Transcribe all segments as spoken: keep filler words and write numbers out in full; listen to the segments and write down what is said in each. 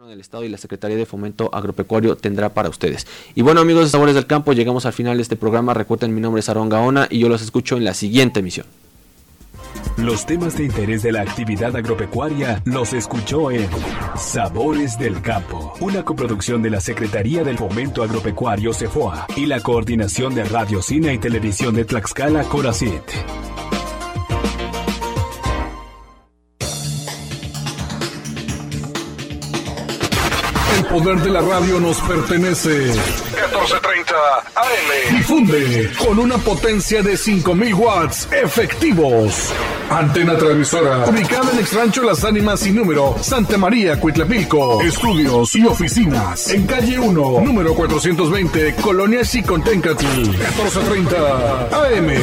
del Estado y la Secretaría de Fomento Agropecuario tendrá para ustedes. Y bueno, amigos de Sabores del Campo, llegamos al final de este programa. Recuerden, mi nombre es Aarón Gaona y yo los escucho en la siguiente emisión. Los temas de interés de la actividad agropecuaria los escuchó en Sabores del Campo, una coproducción de la Secretaría del Fomento Agropecuario CEFOA y la Coordinación de Radio, Cine y Televisión de Tlaxcala, CORACIT. El poder de la radio nos pertenece. catorce treinta A M. Difunde con una potencia de cinco mil watts efectivos. Antena transmisora. Ubicada en Exrancho Las Ánimas sin número, Santa María, Cuitlapilco. Estudios y oficinas. En calle uno, número cuatrocientos veinte, Colonia Xiconténcatl. catorce treinta A M.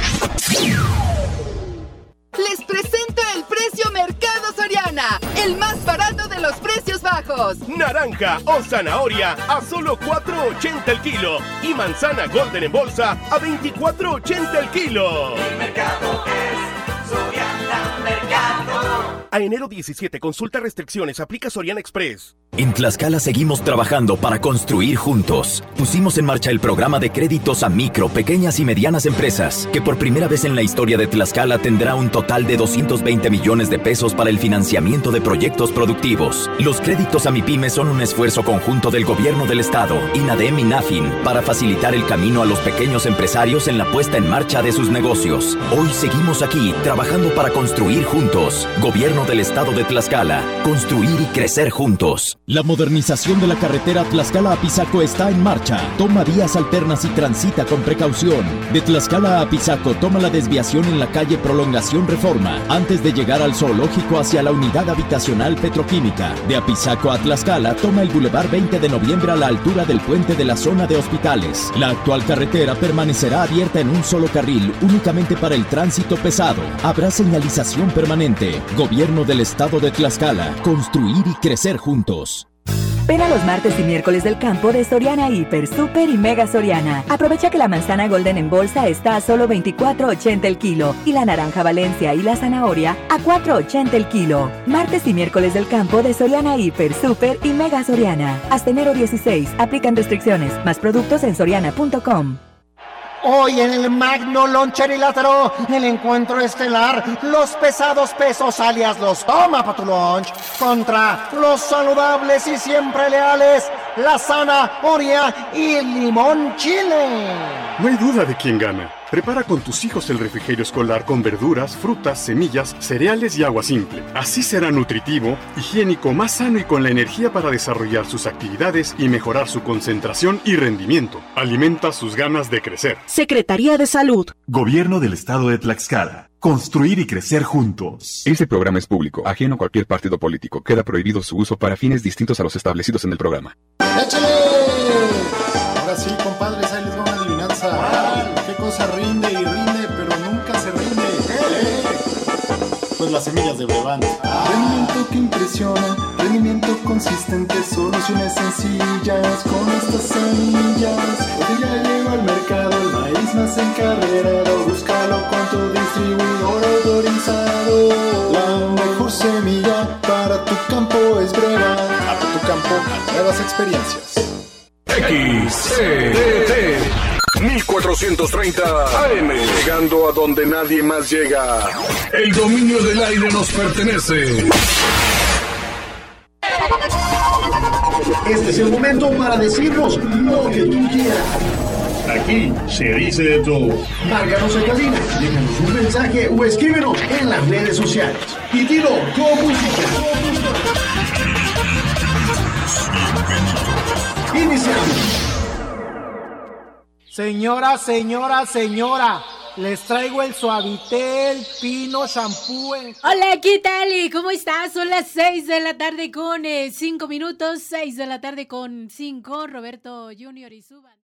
Les presento el precio Mercado Soriana, el más barato de los precios bajos. Naranja o zanahoria a solo cuatro ochenta el kilo y manzana Golden en bolsa a veinticuatro ochenta el kilo. El mercado es Soriana Mercado. A enero diecisiete, consulta restricciones, aplica Soriana Express. En Tlaxcala seguimos trabajando para construir juntos. Pusimos en marcha el programa de créditos a micro, pequeñas y medianas empresas, que por primera vez en la historia de Tlaxcala tendrá un total de doscientos veinte millones de pesos para el financiamiento de proyectos productivos. Los créditos a MIPYME son un esfuerzo conjunto del Gobierno del Estado, INADEM y NAFIN, para facilitar el camino a los pequeños empresarios en la puesta en marcha de sus negocios. Hoy seguimos aquí, trabajando para construir juntos. Gobierno del Estado de Tlaxcala. Construir y crecer juntos. La modernización de la carretera Tlaxcala a Pisaco está en marcha. Toma vías alternas y transita con precaución. De Tlaxcala a Pisaco, toma la desviación en la calle Prolongación Reforma, antes de llegar al zoológico hacia la unidad habitacional petroquímica. De Apizaco a Tlaxcala, toma el Boulevard veinte de noviembre a la altura del puente de la zona de hospitales. La actual carretera permanecerá abierta en un solo carril, únicamente para el tránsito pesado. Habrá señalización permanente. Gobierno del Estado de Tlaxcala. Construir y crecer juntos. Ven a los martes y miércoles del campo de Soriana Hiper, Super y Mega Soriana. Aprovecha que la manzana Golden en bolsa está a solo veinticuatro ochenta el kilo y la naranja Valencia y la zanahoria a cuatro ochenta el kilo. Martes y miércoles del campo de Soriana Hiper, Super y Mega Soriana. Hasta enero dieciséis. Aplican restricciones. Más productos en soriana punto com. Hoy en el Magno Loncher y Lázaro, el encuentro estelar, los pesados pesos alias los toma pa' tu lunch, contra los saludables y siempre leales, la zanahoria y el limón chile. No hay duda de quién gana. Prepara con tus hijos el refrigerio escolar con verduras, frutas, semillas, cereales y agua simple. Así será nutritivo, higiénico, más sano y con la energía para desarrollar sus actividades y mejorar su concentración y rendimiento. Alimenta sus ganas de crecer. Secretaría de Salud. Gobierno del Estado de Tlaxcala. Construir y crecer juntos. Este programa es público, ajeno a cualquier partido político. Queda prohibido su uso para fines distintos a los establecidos en el programa. ¡Échale! Ahora sí, compadres, ahí les va una adivinanza. ¿Qué cosa rinde y rinde, pero nunca se rinde? ¿Eh? Pues las semillas de Brevant. Rendimiento que impresiona, rendimiento consistente, soluciones sencillas con estas semillas. Porque ya llegó al mercado el maíz más encarrerado. Búscalo con tu distribuidor autorizado. La mejor semilla para tu campo es Brevant. Abre tu campo a nuevas experiencias. X C D T mil cuatrocientos treinta A M, llegando a donde nadie más llega. El dominio del aire nos pertenece. Este es el momento para decirnos lo que tú quieras. Aquí se dice de todo. Márcanos en cabina, déjanos un mensaje o escríbenos en las redes sociales. Y dilo con música. Iniciamos. Señora, señora, señora, les traigo el Suavitel Pino Shampoo. Hola, ¿qué tal? ¿Cómo estás? Son las seis de la tarde con eh, cinco minutos, seis de la tarde con cinco, Roberto Junior y Suban.